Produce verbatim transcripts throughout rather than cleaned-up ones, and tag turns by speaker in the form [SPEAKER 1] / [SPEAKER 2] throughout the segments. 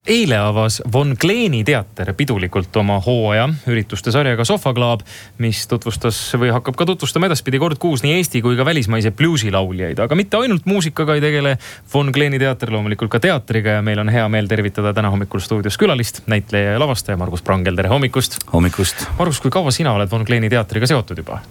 [SPEAKER 1] Eile avas Von Kleeni teater pidulikult oma hooaja ürituste sarjaga Sofa Club, mis tutvustas või hakkab ka tutvustama edaspidi kord kuus nii Eesti kui ka välismaise bluusilauljaid. Aga mitte ainult muusikaga ei tegele Von Kleeni teater, loomulikult ka teatriga ja meil on hea meel tervitada täna hommikul stuudios külalist, näitleja ja lavastaja Margus Prangel. Tere hommikust!
[SPEAKER 2] Hommikust!
[SPEAKER 1] Margus, kui kaua sina oled Von Kleeni teatriga seotud juba?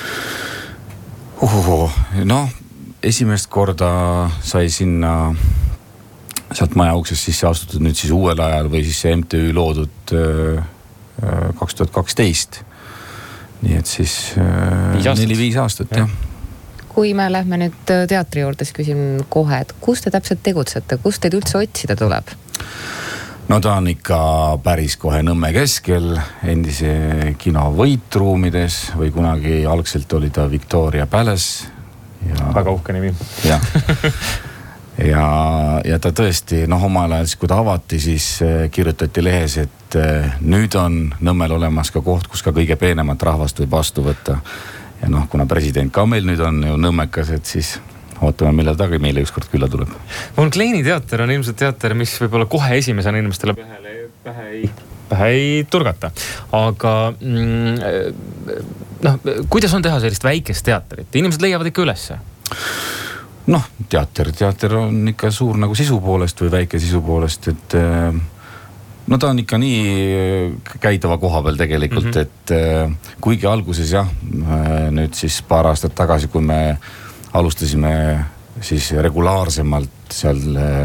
[SPEAKER 2] Uhuhu, no esimest korda sai sinna sealt maja uksest sisse astutud nüüd siis uuel ajal või siis see M T Ü loodud kaks tuhat kaksteist. Nii et siis neli-viis aastat, jah.
[SPEAKER 3] Kui me lähme nüüd teatri juurde, siis küsin kohe, et kus te täpselt tegutsete, kus teid üldse otsida tuleb?
[SPEAKER 2] No ta on ikka päris kohe Nõmme keskel, endise kino Võitruumides või kunagi algselt oli ta Victoria Palace. Ja,
[SPEAKER 1] väga uhke nimi.
[SPEAKER 2] Jah. Ja, ja ta tõesti, noh omal ajal, kui ta avati, siis kirjutati lehes, et nüüd on Nõmmel olemas ka koht, kus ka kõige peenemat rahvast võib vastu võtta. Ja noh, kuna president ka meil nüüd on ju nõmmekas, et siis ootame, millal ta meile ükskord külla tuleb.
[SPEAKER 1] Von Kleeni teater on ilmselt teater, mis võib-olla kohe esimesena inimestele pähe, pähe, ei, pähe ei turgata. Aga mm, noh, kuidas on teha sellist väikest teatrit? Inimesed leiavad ikka ülesse?
[SPEAKER 2] Noh, teater, teater on ikka suur nagu sisu poolest või väike sisu poolest, et no ta on ikka nii käidava koha peal tegelikult, mm-hmm. et kuigi alguses jah, nüüd siis paar aastat tagasi, kui me alustasime siis regulaarsemalt seal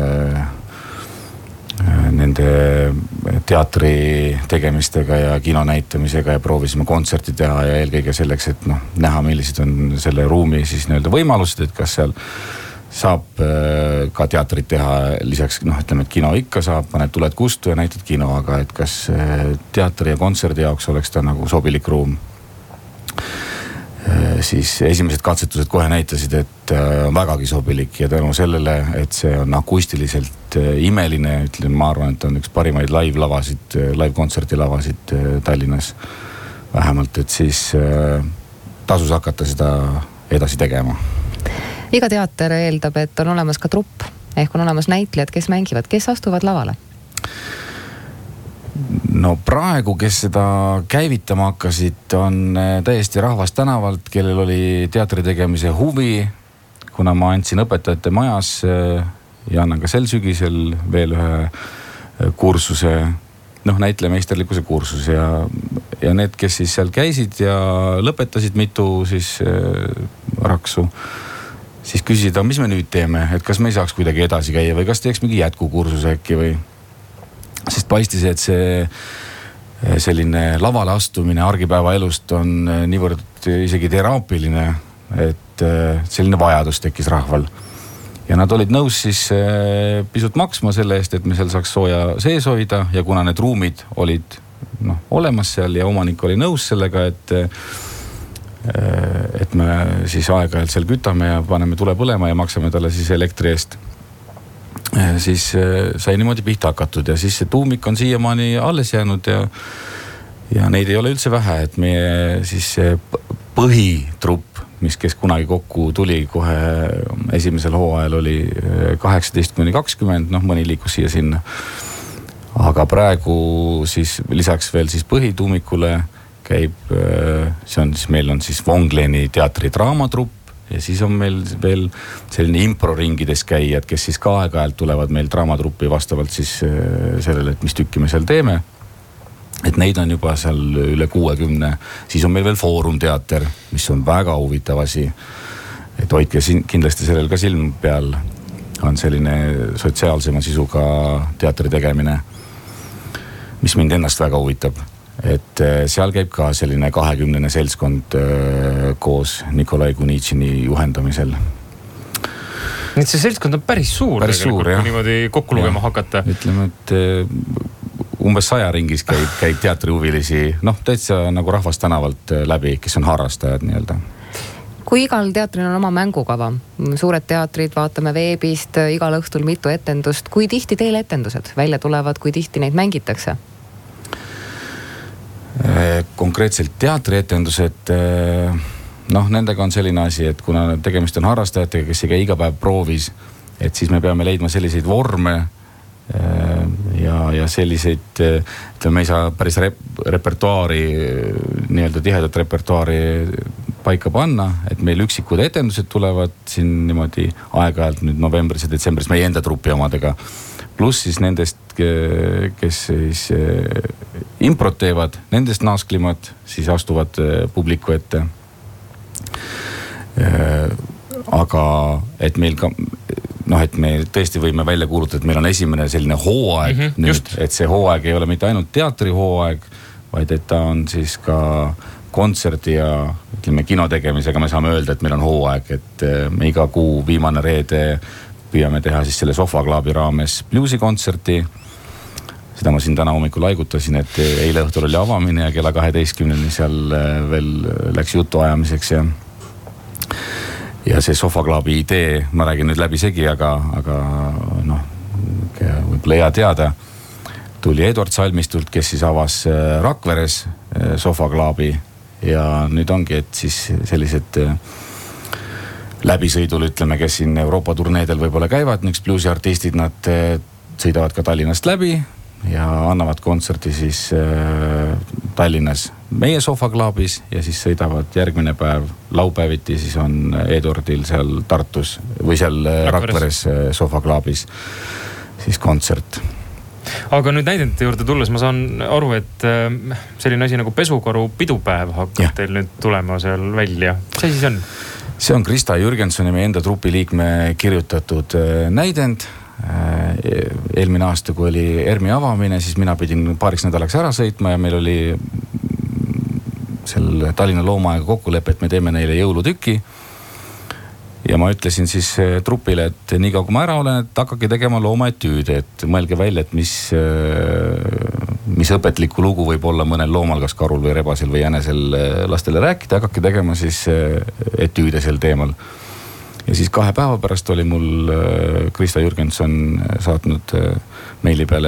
[SPEAKER 2] nende teatri tegemistega ja kino näitamisega ja proovisime kontserti teha ja eelkõige selleks, et noh, näha, millised on selle ruumi siis nii-öelda võimalused, et kas seal saab ka teatrit teha lisaks, noh, ütleme, et kino ikka saab, paned tuled kustu ja näitad kino, aga et kas teatri ja kontserdi jaoks oleks ta nagu sobilik ruum. Siis esimesed katsetused kohe näitasid, et on vägagi sobilik ja tänu sellele, et see on akustiliselt imeline, ütlen, ma arvan, et on üks parimaid live-lavasid, live-kontserti lavasid Tallinnas vähemalt, et siis tasus hakata seda edasi tegema.
[SPEAKER 3] Iga teater eeldab, et on olemas ka trupp, ehk on olemas näitlejad, kes mängivad, kes astuvad lavale?
[SPEAKER 2] No praegu, kes seda käivitama hakkasid, on täiesti rahvast tänavalt, kellel oli teatri tegemise huvi, kuna ma andsin õpetajate majas ja annan ka sel sügisel veel ühe kursuse, noh näitlejameisterlikkuse kursus ja, ja need, kes siis seal käisid ja lõpetasid mitu siis raksu, siis küsisid, mis me nüüd teeme, et kas me ei saaks kuidagi edasi käia või kas teeks mingi jätkukursuse äkki või sest paistis, et see selline lavale astumine argipäeva elust on niivõrd isegi teraapiline, et selline vajadus tekkis rahval. Ja nad olid nõus siis pisut maksma selle eest, et me seal saaks sooja sees hoida ja kuna need ruumid olid noh, olemas seal ja omanik oli nõus sellega, et et me siis aeg-ajalt seal kütame ja paneme tule põlema ja maksame talle siis elektri eest. Siis sai niimoodi pihta hakatud ja siis see tuumik on siiamaani alles jäänud ja, ja neid ei ole üldse vähe, et meie siis põhitrupp, mis kes kunagi kokku tuli kohe esimesel hooajal oli kaheksateist kuni kakskümmend, noh mõni liikus siia sinna. Aga praegu siis lisaks veel siis põhituumikule käib, see on siis, meil on siis Von Kleeni teatri draamatrupp, ja siis on meil veel selline improringides käijad, kes siis ka aeg-ajalt tulevad meil draamatruppi vastavalt siis sellele, et mis tükki me seal teeme. Et neid on juba seal üle kuuekümne. Siis on meil veel Foorumteater, mis on väga huvitav asi. Et hoidke kindlasti sellel ka silm peal. On selline sotsiaalsema sisuga teatri tegemine, mis mind ennast väga huvitab. Et seal käib ka selline kahekümnene seltskond koos Nikolai Kunitšini juhendamisel.
[SPEAKER 1] Nüüd see seltskond on päris suur,
[SPEAKER 2] päris suur
[SPEAKER 1] kui niimoodi kokku lugema hakata.
[SPEAKER 2] Ütleme, et umbes saja ringis käib, käib teatrihuvilisi, noh täitsa nagu rahvast tänavalt läbi, kes on harrastajad nii-öelda.
[SPEAKER 3] Kui igal teatril on oma mängukava, suured teatrid vaatame veebist, igal õhtul mitu etendust, kui tihti teil etendused välja tulevad, kui tihti neid mängitakse?
[SPEAKER 2] Konkreetselt teatrietendused, noh nendega on selline asi, et kuna tegemist on harrastajatega, kes ei käi iga päev proovis, et siis me peame leidma selliseid vorme ja, ja selliseid, ütleme, me ei saa päris rep, repertuaari, nii-öelda tihedat repertuaari paika panna, et meil üksikud etendused tulevad siin niimoodi aeg-ajalt nüüd novembris ja detsembris meie enda trupi omadega. Pluss siis nendest, kes siis improt teevad, nendest naasklimad siis astuvad publiku ette. Aga et meil ka, noh, et me tõesti võime välja kuulutada, et meil on esimene selline hooaeg mm-hmm, nüüd, just. Et see hooaeg ei ole mitte ainult teatri hooaeg, vaid et ta on siis ka kontserdi ja ütleme kino tegemisega me saame öelda, et meil on hooaeg, et me iga kuu viimane reede püüame teha siis selle Sofa Clubi raames bluesi kontserti. Seda ma siin täna hommikul laigutasin, et eile õhtul oli avamine ja kella kaheteistkümneni seal veel läks jutu ajamiseks ja ja see Sofa Clubi idee, ma räägin nüüd läbi segi, aga, aga noh, võib-olla hea teada, tuli Eduard Salmistult, kes siis avas Rakveres Sofa Clubi ja nüüd ongi, et siis sellised läbisõidul, ütleme, kes siin Euroopa turneedel võib-olla käivad, üks bluesi artistid, nad sõidavad ka Tallinnast läbi ja annavad kontserti siis Tallinnas meie Sofa Clubis ja siis sõidavad järgmine päev, laupäeviti siis on Eduardil seal Tartus või seal Rakveres Sofa Clubis siis kontsert.
[SPEAKER 1] Aga nüüd näidendite juurde tulles ma saan aru, et selline asi nagu Pesukaru pidupäev hakkab ja. Teil nüüd tulema seal välja. Mis asi see on?
[SPEAKER 2] See on Krista Jürgensoni, meie enda trupi liikme kirjutatud näidend. Eelmine aasta, kui oli ERMi avamine, siis mina pidin paariks nädalaks ära sõitma ja meil oli seal Tallinna Loomaaega kokkulepe, et me teeme neile jõulutüki. Ja ma ütlesin siis trupile, et nii kaua kui ma ära olen, et hakake tegema loomaetüüde, et mõelge välja, et mis, mis õpetlikku lugu võib olla mõnel loomal, kas karul või rebasel või jänesel lastele rääkida, hakake tegema siis etüüde sel teemal. Ja siis kahe päeva pärast oli mul Krista Jürgenson saatnud meili peale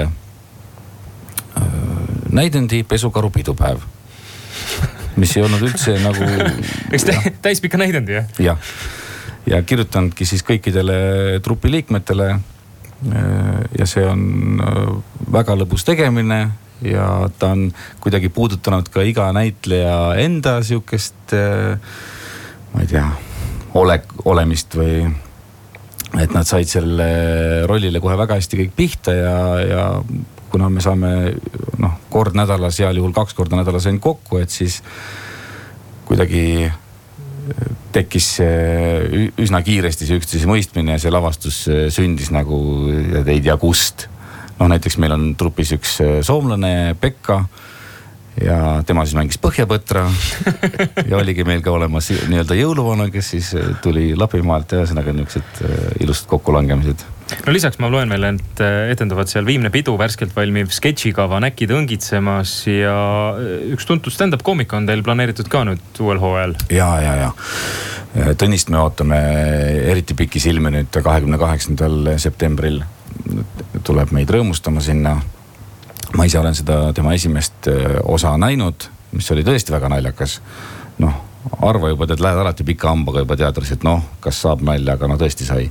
[SPEAKER 2] näidendi Pesukaru pidupäev, mis ei olnud üldse nagu...
[SPEAKER 1] Eks täispika näidendi, jah?
[SPEAKER 2] Jah. Ja kirjutanudki siis kõikidele trupi liikmetele ja see on väga lõbus tegemine ja ta on kuidagi puudutanud ka iga näitleja enda siukest, ma ei tea, ole, olemist või et nad said selle rollile kohe väga hästi kõik pihta ja, ja kuna me saame noh, kord nädalas, heal juhul kaks korda nädalas ainult kokku, et siis kuidagi tekkis üsna kiiresti see üksteise mõistmine ja see lavastus sündis nagu ei tea kust. Noh, näiteks meil on trupis üks soomlane Pekka ja tema siis mängis Põhjapõtra ja oligi meil ka olemas nii-öelda jõuluvana, kes siis tuli Lapimaalt ja ühesõnaga niisugused ilusad kokkulangemised.
[SPEAKER 1] No lisaks ma loen veel, et etenduvad seal Viimne pidu, värskelt valmiv sketšikava Näkid õngitsemas ja üks tuntud stand-up koomik on teil planeeritud ka nüüd uuel hooajal.
[SPEAKER 2] Ja, ja, ja. Tõnist me ootame eriti pikki silmi nüüd kahekümne kaheksandal septembril tuleb meid rõõmustama sinna. Ma ise olen seda tema esimest osa näinud, mis oli tõesti väga naljakas. Noh, arva juba, et lähed alati pika hambaga juba teatris, et noh, kas saab nalja, aga no tõesti sai.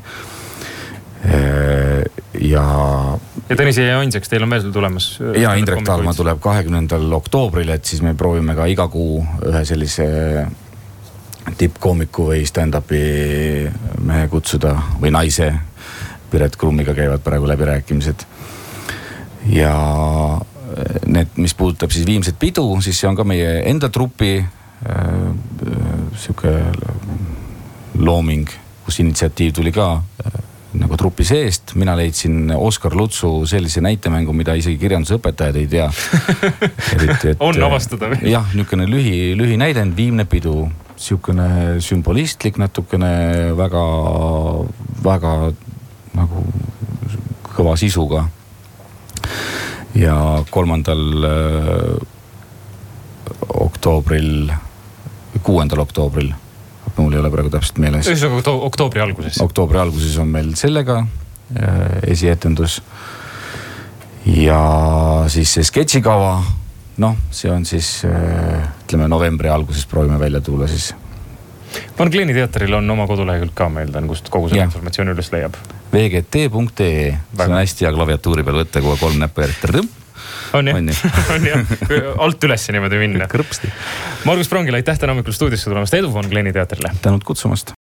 [SPEAKER 2] Ja...
[SPEAKER 1] Ja Tõnis ja Ainseks, teil on veel tulemas?
[SPEAKER 2] Ja Indrek Talma tuleb kahekümnendal oktoobril, et siis me proovime ka iga kuu ühe sellise tippkoomiku või stand-upi mehe kutsuda või naise. Piret Krummiga käivad praegu läbirääkimised. Ja need, mis puudutab siis Viimset pidu, siis see on ka meie enda trupi äh, siuke looming, kus initsiatiiv tuli ka äh, nagu trupi seest. Mina leidsin Oskar Lutsu sellise näitemängu, mida isegi kirjandusõpetajad ei tea. Eriti, et,
[SPEAKER 1] on avastada või?
[SPEAKER 2] Jah, niisugune lühi, lühi näidend, Viimne pidu. Siukene sümbolistlik, natukene väga, väga nagu kõva sisuga. Ja kolmandal oktoobril, kuuendal oktoobril, mul ei ole praegu täpselt meeles.
[SPEAKER 1] Ühesõnaga oktoobri alguses.
[SPEAKER 2] Oktoobri alguses on meil sellega esietendus. Ja siis see sketšikava, noh, see on siis, ütleme, novembri alguses proovime välja tulla siis.
[SPEAKER 1] Van Kleeni teatril on oma kodulehekülg ka, ma eeldan, kust kogu selle informatsiooni üles leiab.
[SPEAKER 2] V G T punkt E E, see on hästi hea klaviatuuri peal võtta, kui kolm näppu järgi.
[SPEAKER 1] On jah, on jah, alt üles niimoodi minna.
[SPEAKER 2] Kõrpsti.
[SPEAKER 1] Margus Prongil, aitäh täna hommikul stuudiosse tulemast, edu Van Kleeni teatrile.
[SPEAKER 2] Tänud kutsumast.